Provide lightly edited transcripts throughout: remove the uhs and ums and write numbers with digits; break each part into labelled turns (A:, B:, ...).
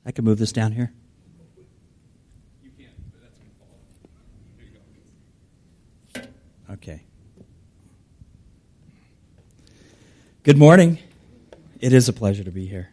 A: I can move this down here.
B: You can, but that's going to fall. There you go.
A: Okay. Good morning. It is a pleasure to be here.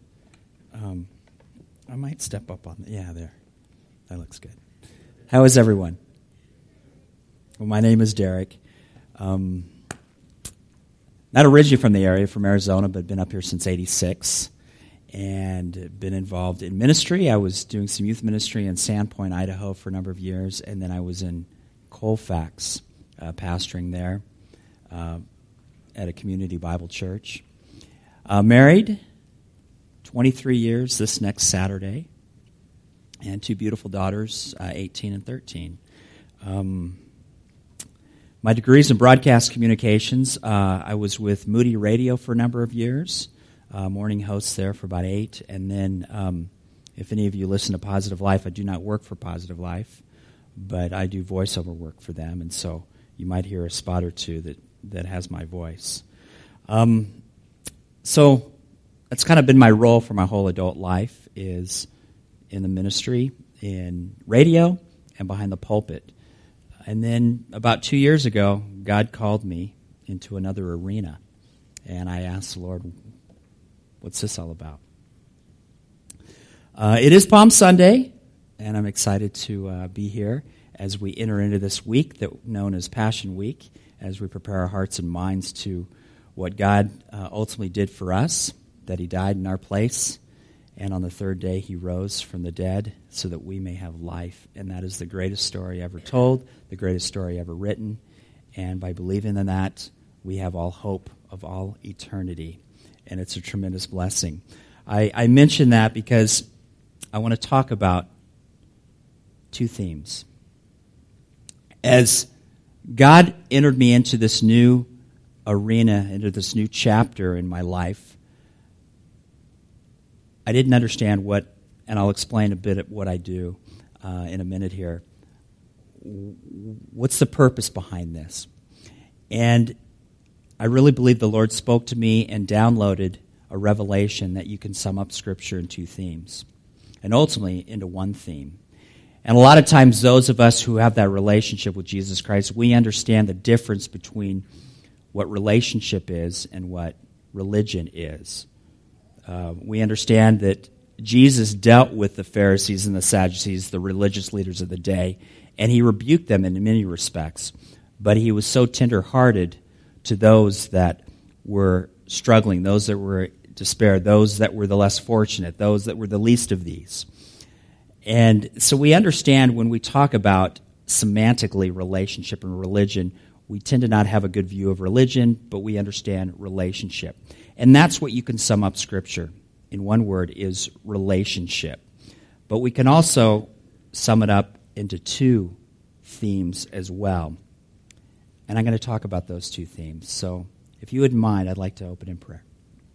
A: I might step up on there. That looks good. How is everyone? Well, my name is Derek. Not originally from the area, from Arizona, but been up here since '86 and been involved in ministry. I was doing some youth ministry in Sandpoint, Idaho for a number of years, and then I was in Colfax pastoring there at a community Bible church. Married, 23 years this next Saturday, and two beautiful daughters, 18 and 13. My degrees in broadcast communications. I was with Moody Radio for a number of years, morning host there for about 8. And then if any of you listen to Positive Life, I do not work for Positive Life, but I do voiceover work for them. And so you might hear a spot or two that has my voice. So that's kind of been my role for my whole adult life, is in the ministry, in radio, and behind the pulpit. And then about 2 years ago, God called me into another arena, and I asked the Lord, what's this all about? It is Palm Sunday, and I'm excited to be here as we enter into this week known as Passion Week, as we prepare our hearts and minds to what God ultimately did for us, that He died in our place, and on the third day He rose from the dead so that we may have life. And that is the greatest story ever told, the greatest story ever written. And by believing in that, we have all hope of all eternity. And it's a tremendous blessing. I mention that because I want to talk about two themes. As God entered me into this new arena, into this new chapter in my life, I didn't understand what, and I'll explain a bit of what I do in a minute here. What's the purpose behind this? And I really believe the Lord spoke to me and downloaded a revelation that you can sum up Scripture in two themes, and ultimately into one theme. And a lot of times those of us who have that relationship with Jesus Christ, we understand the difference between what relationship is and what religion is. We understand that Jesus dealt with the Pharisees and the Sadducees, the religious leaders of the day, and He rebuked them in many respects. But He was so tender-hearted to those that were struggling, those that were in despair, those that were the less fortunate, those that were the least of these. And so we understand when we talk about semantically relationship and religion, we tend to not have a good view of religion, but we understand relationship. And that's what you can sum up Scripture in one word, is relationship. But we can also sum it up into two themes as well. And I'm going to talk about those two themes. So if you wouldn't mind, I'd like to open in prayer.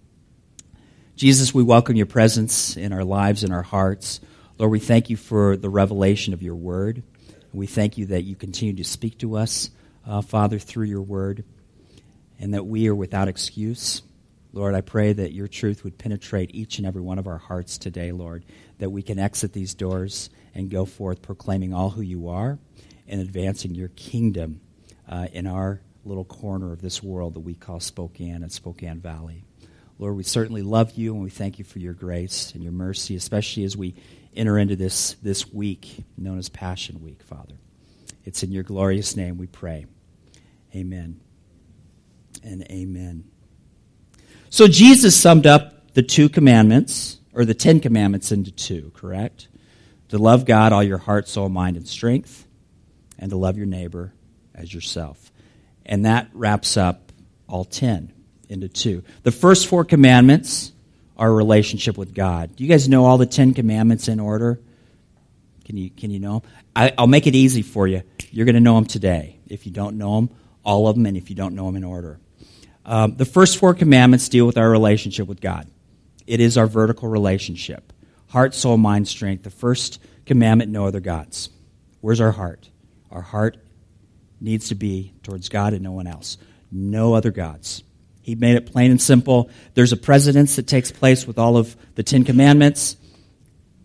A: Jesus, we welcome your presence in our lives and our hearts. Lord, we thank you for the revelation of your word. We thank you that you continue to speak to us, Father, through your word, and that we are without excuse. Lord, I pray that your truth would penetrate each and every one of our hearts today, Lord, that we can exit these doors and go forth proclaiming all who you are and advancing your kingdom in our little corner of this world that we call Spokane and Spokane Valley. Lord, we certainly love you, and we thank you for your grace and your mercy, especially as we enter into this week known as Passion Week, Father. It's in your glorious name we pray. Amen and amen. So Jesus summed up the two commandments, or the 10 commandments, into two, correct? To love God, all your heart, soul, mind, and strength, and to love your neighbor as yourself. And that wraps up all 10 into two. The first 4 commandments are a relationship with God. Do you guys know all the 10 commandments in order? Can you know them? I'll make it easy for you. You're going to know them today. If you don't know them, all of them, and if you don't know them in order. The first 4 commandments deal with our relationship with God. It is our vertical relationship. Heart, soul, mind, strength. The first commandment, no other gods. Where's our heart? Our heart needs to be towards God and no one else. No other gods. He made it plain and simple. There's a precedence that takes place with all of the 10 commandments.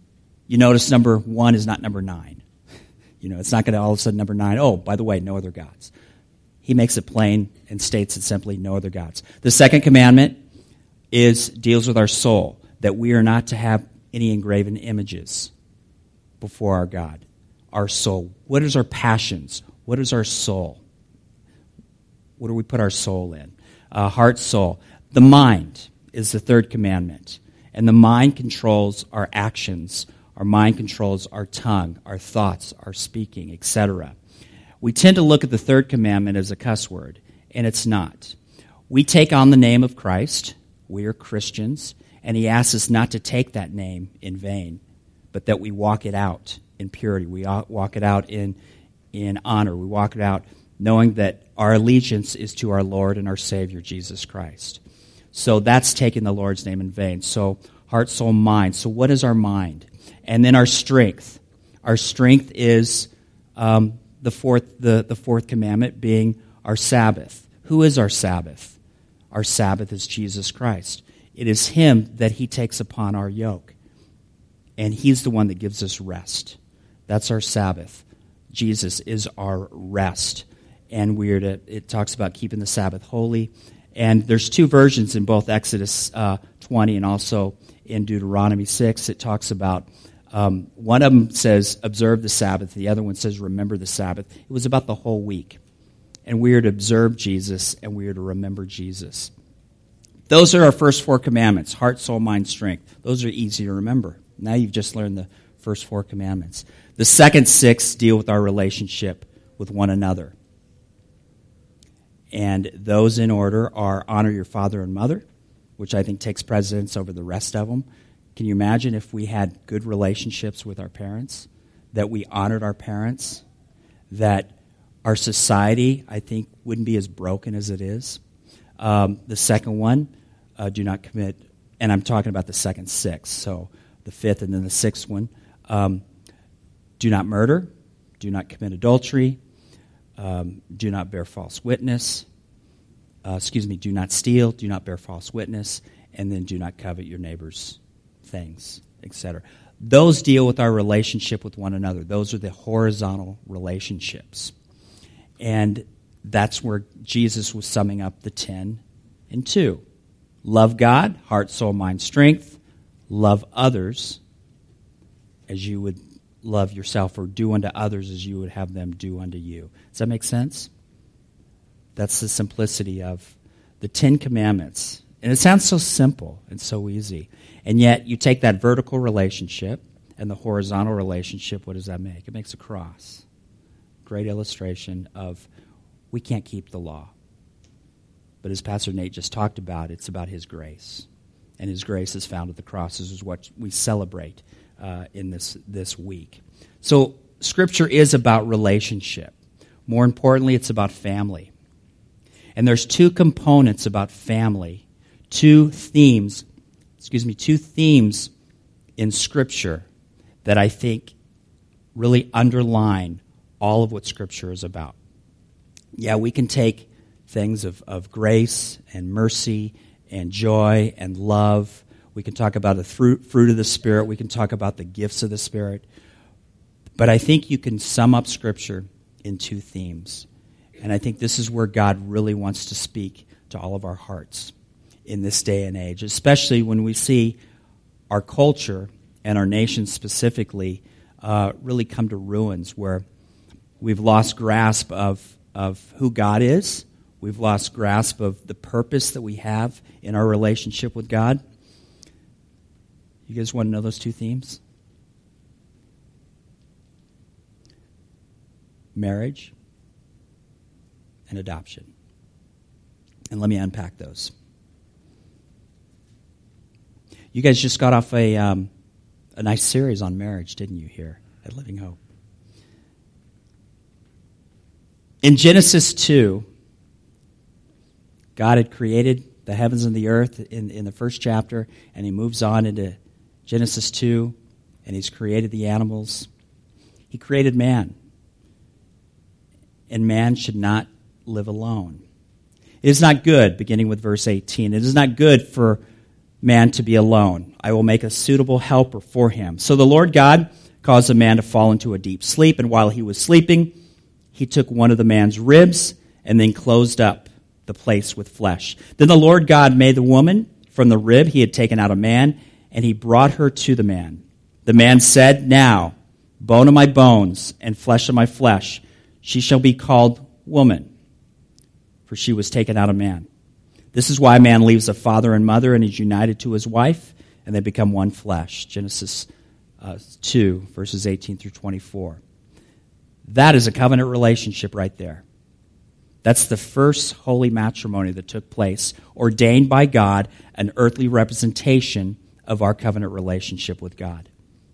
A: You notice number 1 is not number 9. It's not going to all of a sudden number 9, oh, by the way, no other gods. He makes it plain and states it simply, no other gods. The second commandment deals with our soul, that we are not to have any engraven images before our God. Our soul. What is our passions? What is our soul? What do we put our soul in? Heart, soul. The mind is the third commandment. And the mind controls our actions. Our mind controls our tongue, our thoughts, our speaking, etc. We tend to look at the third commandment as a cuss word, and it's not. We take on the name of Christ. We are Christians, and he asks us not to take that name in vain, but that we walk it out in purity. We walk it out in honor. We walk it out knowing that our allegiance is to our Lord and our Savior, Jesus Christ. So that's taking the Lord's name in vain. So heart, soul, mind. So what is our mind? And then our strength. Our strength is the fourth commandment being our Sabbath. Who is our Sabbath? Our Sabbath is Jesus Christ. It is him that he takes upon our yoke. And he's the one that gives us rest. That's our Sabbath. Jesus is our rest. And it talks about keeping the Sabbath holy. And there's two versions in both Exodus 20 and also in Deuteronomy 6. It talks about, one of them says, observe the Sabbath. The other one says, remember the Sabbath. It was about the whole week. And we are to observe Jesus, and we are to remember Jesus. Those are our first 4 commandments, heart, soul, mind, strength. Those are easy to remember. Now you've just learned the first 4 commandments. The second 6 deal with our relationship with one another. And those in order are honor your father and mother, which I think takes precedence over the rest of them. Can you imagine if we had good relationships with our parents, that we honored our parents, that our society, I think, wouldn't be as broken as it is? The second one, do not commit, and I'm talking about the second 6, so the 5th and then the 6th one. Do not murder, do not commit adultery, do not bear false witness, do not steal, do not bear false witness, and then do not covet your neighbor's things, etc. Those deal with our relationship with one another. Those are the horizontal relationships. And that's where Jesus was summing up the 10 in 2. Love God, heart, soul, mind, strength. Love others as you would love yourself, or do unto others as you would have them do unto you. Does that make sense? That's the simplicity of the 10 commandments. And it sounds so simple and so easy. And yet you take that vertical relationship and the horizontal relationship, what does that make? It makes a cross. Great illustration of we can't keep the law. But as Pastor Nate just talked about, it's about his grace. And his grace is found at the cross. This is what we celebrate in this week. So Scripture is about relationship. More importantly, it's about family. And there's 2 components about family, 2 themes in Scripture that I think really underline all of what Scripture is about. Yeah, we can take things of grace and mercy and joy and love. We can talk about the fruit of the Spirit. We can talk about the gifts of the Spirit. But I think you can sum up Scripture in 2 themes. And I think this is where God really wants to speak to all of our hearts in this day and age, especially when we see our culture and our nation specifically really come to ruins, where we've lost grasp of who God is. We've lost grasp of the purpose that we have in our relationship with God. You guys want to know those 2 themes? Marriage and adoption. And let me unpack those. You guys just got off a nice series on marriage, didn't you, here at Living Hope? In Genesis 2, God had created the heavens and the earth in the first chapter, and he moves on into Genesis 2, and he's created the animals. He created man. And man should not live alone. It is not good, beginning with verse 18, it is not good for man to be alone. I will make a suitable helper for him. So the Lord God caused the man to fall into a deep sleep, and while he was sleeping, he took one of the man's ribs and then closed up the place with flesh. Then the Lord God made the woman from the rib he had taken out of man, and he brought her to the man. The man said, "Now, bone of my bones and flesh of my flesh, she shall be called woman, for she was taken out of man. This is why a man leaves a father and mother and is united to his wife, and they become one flesh." Genesis 2, verses 18 through 24. That is a covenant relationship right there. That's the first holy matrimony that took place, ordained by God, an earthly representation of our covenant relationship with God.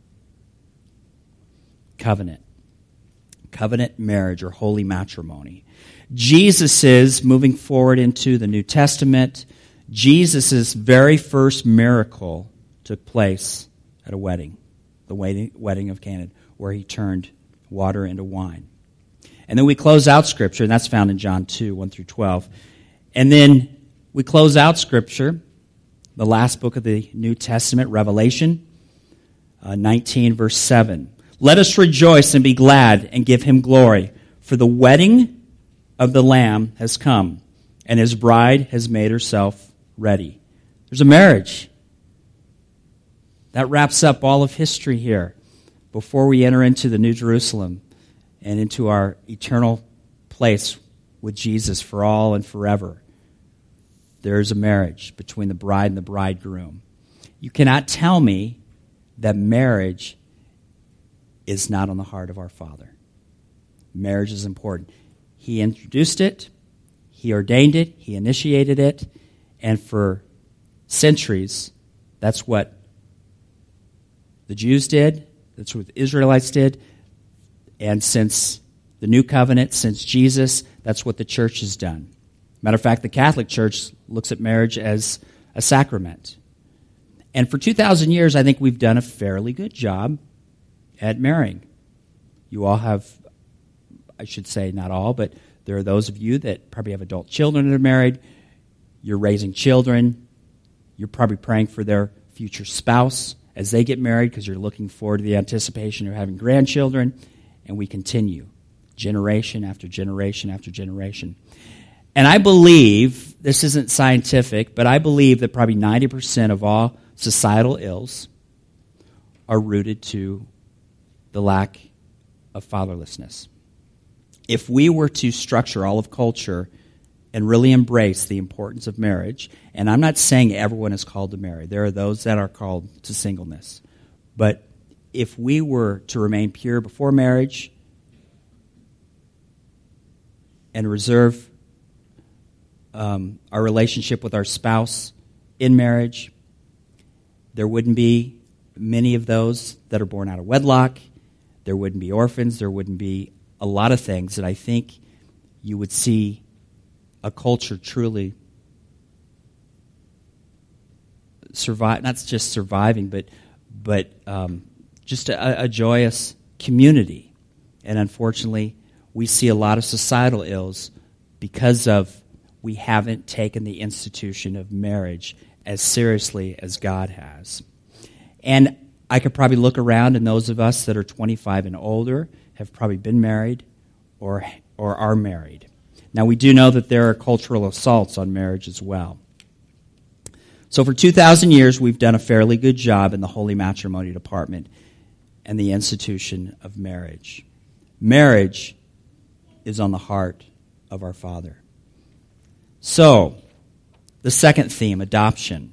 A: Covenant. Covenant marriage or holy matrimony. Jesus' moving forward into the New Testament, Jesus' very first miracle took place at a wedding, the wedding of Cana, where he turned water into wine. And then we close out Scripture, and that's found in John 2, 1 through 12. And then we close out Scripture, the last book of the New Testament, Revelation 19, verse 7. "Let us rejoice and be glad and give him glory, for the wedding of the Lamb has come, and his bride has made herself ready." There's a marriage. That wraps up all of history here before we enter into the New Jerusalem and into our eternal place with Jesus for all and forever. There is a marriage between the bride and the bridegroom. You cannot tell me that marriage is not on the heart of our Father. Marriage is important. He introduced it, he ordained it, he initiated it, and for centuries, that's what the Jews did, that's what the Israelites did, and since the New Covenant, since Jesus, that's what the church has done. Matter of fact, the Catholic Church looks at marriage as a sacrament. And for 2,000 years, I think we've done a fairly good job at marrying. You all have, I should say not all, but there are those of you that probably have adult children that are married. You're raising children. You're probably praying for their future spouse as they get married because you're looking forward to the anticipation of having grandchildren. And we continue, generation after generation after generation. And I believe, this isn't scientific, but I believe that probably 90% of all societal ills are rooted to the lack of fatherlessness. If we were to structure all of culture and really embrace the importance of marriage, and I'm not saying everyone is called to marry. There are those that are called to singleness. But if we were to remain pure before marriage and reserve our relationship with our spouse in marriage, there wouldn't be many of those that are born out of wedlock. There wouldn't be orphans. There wouldn't be a lot of things that I think you would see a culture truly survive, not just surviving, but just a joyous community. And unfortunately, we see a lot of societal ills because of we haven't taken the institution of marriage as seriously as God has. And I could probably look around, and those of us that are 25 and older have probably been married or are married. Now, we do know that there are cultural assaults on marriage as well. So for 2,000 years, we've done a fairly good job in the holy matrimony department and the institution of marriage. Marriage is on the heart of our Father. So, the second theme, adoption.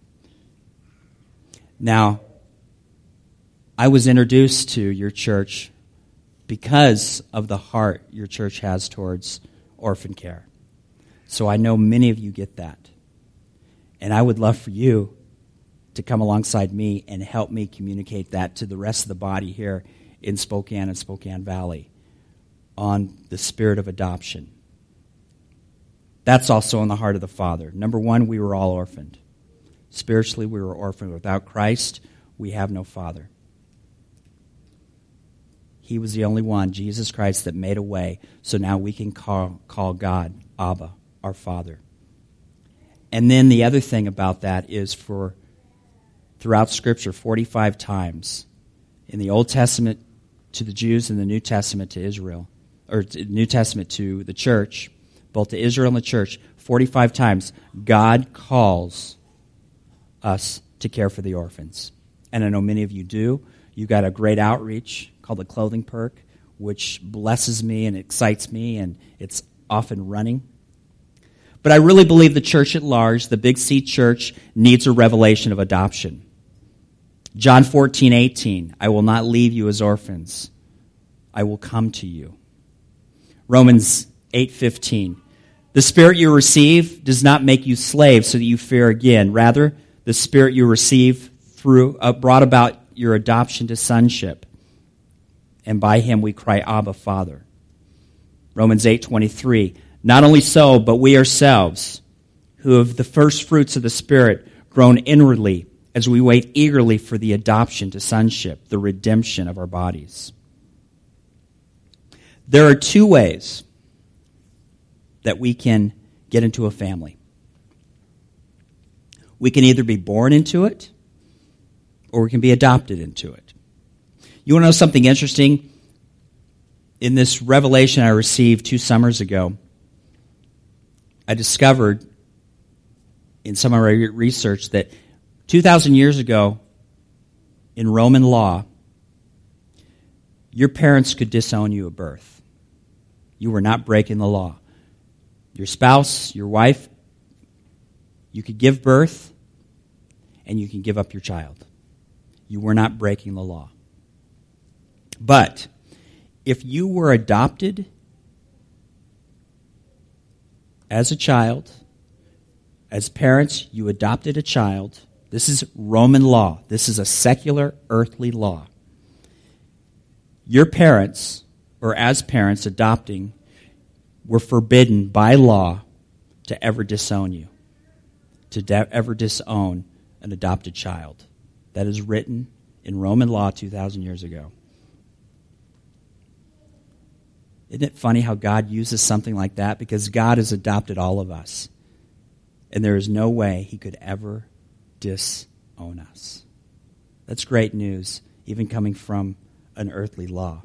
A: Now, I was introduced to your church because of the heart your church has towards orphan care. So I know many of you get that. And I would love for you to come alongside me and help me communicate that to the rest of the body here in Spokane and Spokane Valley on the spirit of adoption. That's also in the heart of the Father. Number one, we were all orphaned. Spiritually, we were orphaned. Without Christ, we have no Father. He was the only one, Jesus Christ, that made a way, so now we can call God Abba, our Father. And then the other thing about that is for throughout Scripture 45 times. In the Old Testament to the Jews and the New Testament to Israel, or New Testament to the church, both to Israel and the church, 45 times, God calls us to care for the orphans. And I know many of you do. You got a great outreach called the Clothing Perk, which blesses me and excites me, and it's often running. But I really believe the church at large, the Big C church, needs a revelation of adoption. John 14:18, I will not leave you as orphans. I will come to you. Romans 8:15, the Spirit you receive does not make you slaves so that you fear again. Rather, the Spirit you receive brought about your adoption to sonship. And by him we cry, Abba, Father. Romans 8:23, not only so, but we ourselves, who have the first fruits of the Spirit, groan inwardly as we wait eagerly for the adoption to sonship, the redemption of our bodies. There are two ways that we can get into a family. We can either be born into it, or we can be adopted into it. You want to know something interesting? In this revelation I received 2 summers ago, I discovered in some of my research that 2,000 years ago, in Roman law, your parents could disown you at birth. You were not breaking the law. Your spouse, your wife, you could give birth, and you can give up your child. You were not breaking the law. But if you were adopted as a child, as parents, you adopted a child. This is Roman law. This is a secular, earthly law. Your parents, or as parents adopting, were forbidden by law to ever disown you, to ever disown an adopted child. That is written in Roman law 2,000 years ago. Isn't it funny how God uses something like that? Because God has adopted all of us. And there is no way he could ever disown us. That's great news, even coming from an earthly law.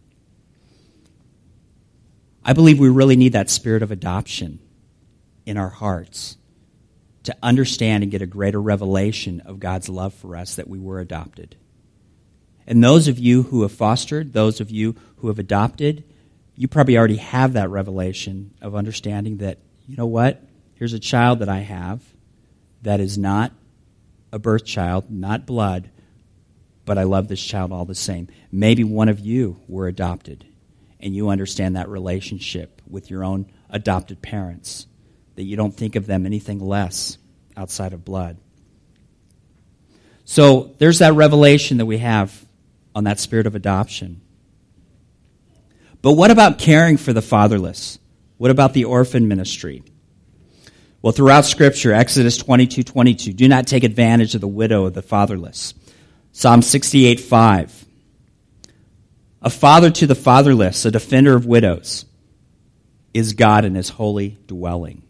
A: I believe we really need that spirit of adoption in our hearts to understand and get a greater revelation of God's love for us, that we were adopted. And those of you who have fostered, those of you who have adopted, you probably already have that revelation of understanding that, you know what, here's a child that I have that is not a birth child, not blood, but I love this child all the same. Maybe one of you were adopted, and you understand that relationship with your own adopted parents, that you don't think of them anything less outside of blood. So there's that revelation that we have on that spirit of adoption. But what about caring for the fatherless? What about the orphan ministry? Well, throughout Scripture, Exodus 22:22, do not take advantage of the widow of the fatherless. Psalm 68:5, a father to the fatherless, a defender of widows, is God in his holy dwelling.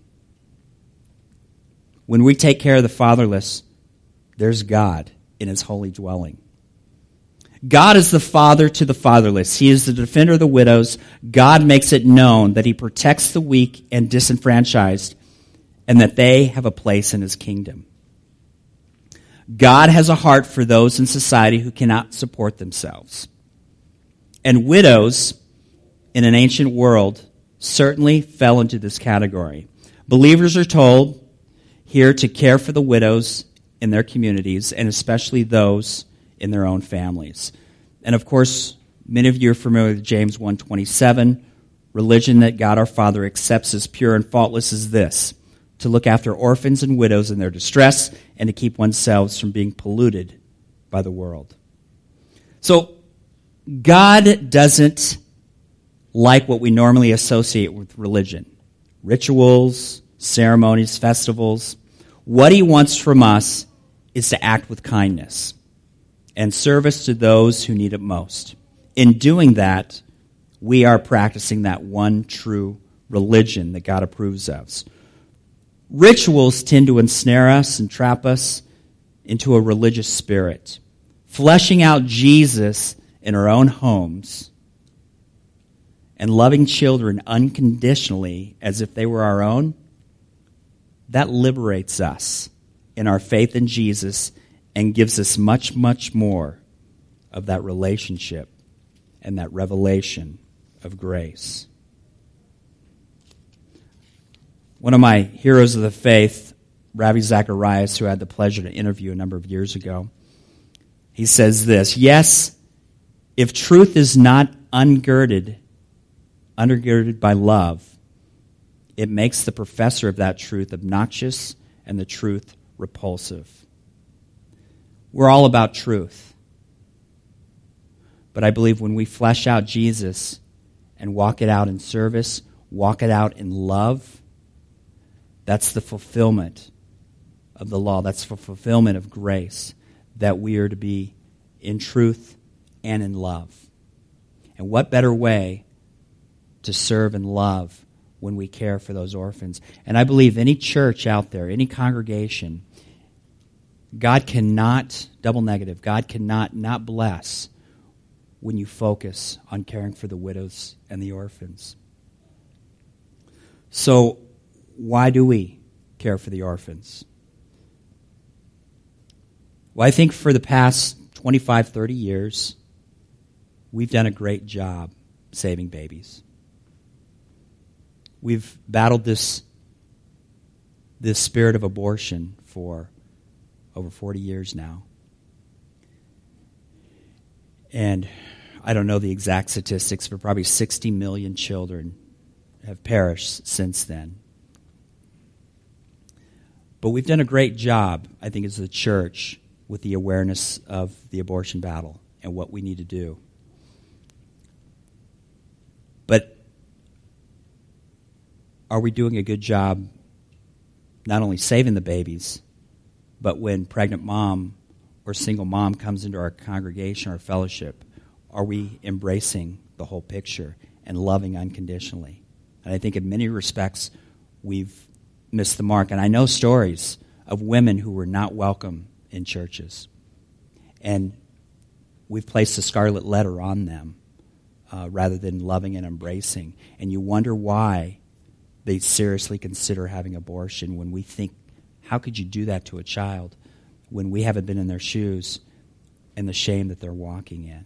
A: When we take care of the fatherless, there's God in his holy dwelling. God is the father to the fatherless. He is the defender of the widows. God makes it known that he protects the weak and disenfranchised, and that they have a place in his kingdom. God has a heart for those in society who cannot support themselves. And widows in an ancient world certainly fell into this category. Believers are told here to care for the widows in their communities, and especially those in their own families. And of course, many of you are familiar with James 1:27. Religion that God our Father accepts as pure and faultless is this: to look after orphans and widows in their distress, and to keep oneself from being polluted by the world. So, God doesn't like what we normally associate with religion. Rituals, ceremonies, festivals. What he wants from us is to act with kindness and service to those who need it most. In doing that, we are practicing that one true religion that God approves of. Rituals tend to ensnare us and trap us into a religious spirit, fleshing out Jesus in our own homes, and loving children unconditionally as if they were our own, that liberates us in our faith in Jesus and gives us much, much more of that relationship and that revelation of grace. One of my heroes of the faith, Ravi Zacharias, who I had the pleasure to interview a number of years ago, he says this: yes, if truth is not undergirded by love, it makes the professor of that truth obnoxious and the truth repulsive. We're all about truth. But I believe when we flesh out Jesus and walk it out in service, walk it out in love, that's the fulfillment of the law. That's the fulfillment of grace, that we are to be in truth and in love. And what better way to serve and love when we care for those orphans? And I believe any church out there, any congregation, God cannot, double negative, God cannot not bless when you focus on caring for the widows and the orphans. So, why do we care for the orphans? Well, I think for the past 25, 30 years, we've done a great job saving babies. We've battled this spirit of abortion for over 40 years now. And I don't know the exact statistics, but probably 60 million children have perished since then. But we've done a great job, I think, as a church with the awareness of the abortion battle and what we need to do. But are we doing a good job not only saving the babies, but when pregnant mom or single mom comes into our congregation or fellowship, are we embracing the whole picture and loving unconditionally? And I think in many respects we've missed the mark. And I know stories of women who were not welcome in churches. And we've placed a scarlet letter on them rather than loving and embracing. And you wonder why they seriously consider having abortion when we think, how could you do that to a child when we haven't been in their shoes and the shame that they're walking in?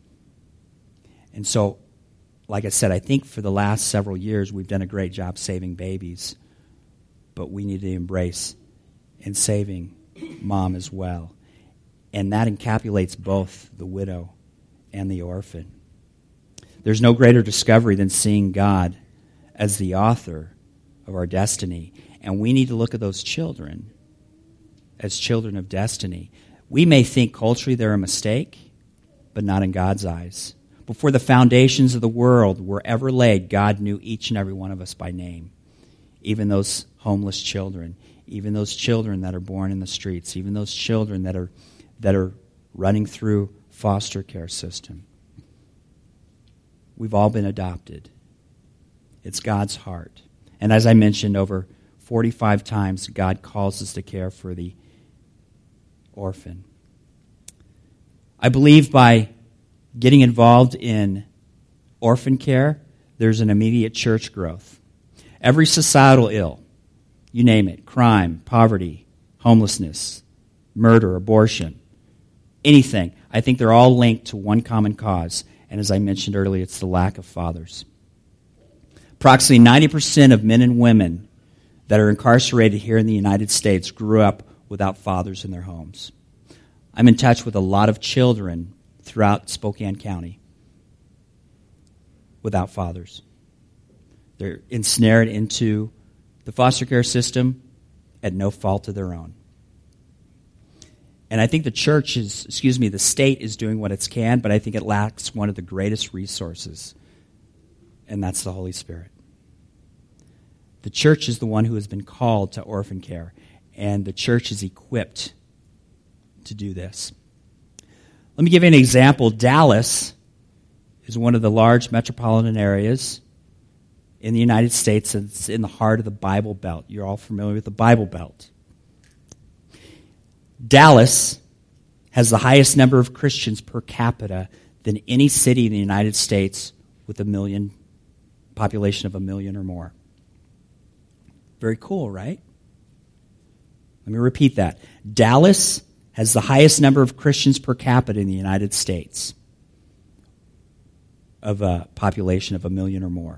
A: And so, like I said, I think for the last several years we've done a great job saving babies, but we need to embrace and saving mom as well. And that encapsulates both the widow and the orphan. There's no greater discovery than seeing God as the author of our destiny. And we need to look at those children as children of destiny. We may think culturally they're a mistake, but not in God's eyes. Before the foundations of the world were ever laid, God knew each and every one of us by name. Even those homeless children, even those children that are born in the streets, even those children that are running through foster care system. We've all been adopted. It's God's heart. And as I mentioned, over 45 times God calls us to care for the orphan. I believe by getting involved in orphan care, there's an immediate church growth. Every societal ill, you name it, crime, poverty, homelessness, murder, abortion, anything, I think they're all linked to one common cause. And as I mentioned earlier, it's the lack of fathers. Approximately 90% of men and women that are incarcerated here in the United States grew up without fathers in their homes. I'm in touch with a lot of children throughout Spokane County without fathers. They're ensnared into the foster care system at no fault of their own. And I think the state is doing what it can, but I think it lacks one of the greatest resources, and that's the Holy Spirit. The church is the one who has been called to orphan care, and the church is equipped to do this. Let me give you an example. Dallas is one of the large metropolitan areas in the United States. It's in the heart of the Bible Belt. You're all familiar with the Bible Belt. Dallas has the highest number of Christians per capita than any city in the United States with a population of 1 million or more. Very cool, right? Let me repeat that. Dallas has the highest number of Christians per capita in the United States of a population of 1 million or more.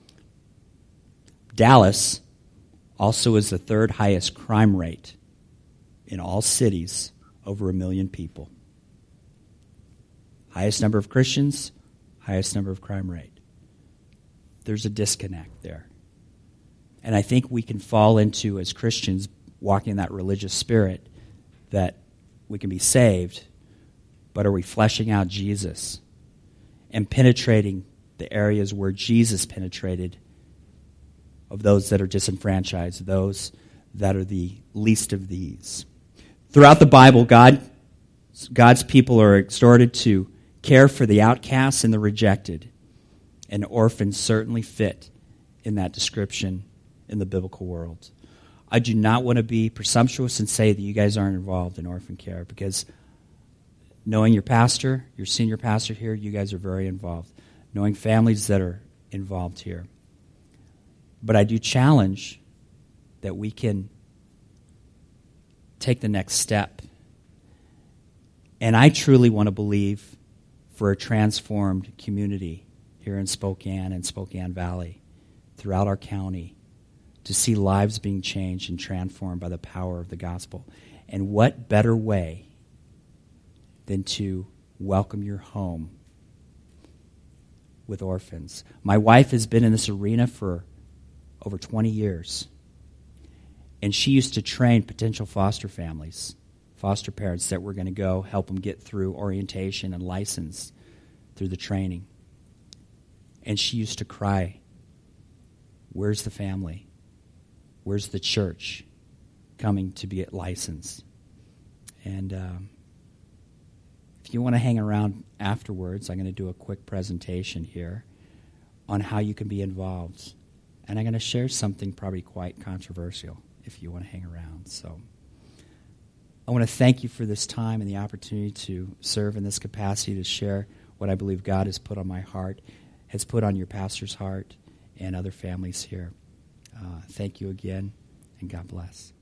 A: Dallas also is the third highest crime rate in all cities over 1 million people. Highest number of Christians, highest number of crime rate. There's a disconnect there. And I think we can fall into, as Christians, walking in that religious spirit, that we can be saved, but are we fleshing out Jesus and penetrating the areas where Jesus penetrated, of those that are disenfranchised, those that are the least of these? Throughout the Bible, God's people are exhorted to care for the outcasts and the rejected, and orphans certainly fit in that description in the biblical world. I do not want to be presumptuous and say that you guys aren't involved in orphan care, because knowing your pastor, your senior pastor here, you guys are very involved. Knowing families that are involved here. But I do challenge that we can take the next step. And I truly want to believe for a transformed community here in Spokane and Spokane Valley, throughout our county, to see lives being changed and transformed by the power of the gospel. And what better way than to welcome your home with orphans? My wife has been in this arena for over 20 years. And she used to train potential foster families, foster parents that were going to go help them get through orientation and license through the training. And she used to cry, "Where's the family? Where's the church coming to be licensed?" And if you want to hang around afterwards, I'm going to do a quick presentation here on how you can be involved. And I'm going to share something probably quite controversial if you want to hang around. So I want to thank you for this time and the opportunity to serve in this capacity, to share what I believe God has put on my heart, has put on your pastor's heart, and other families here. Thank you again, and God bless.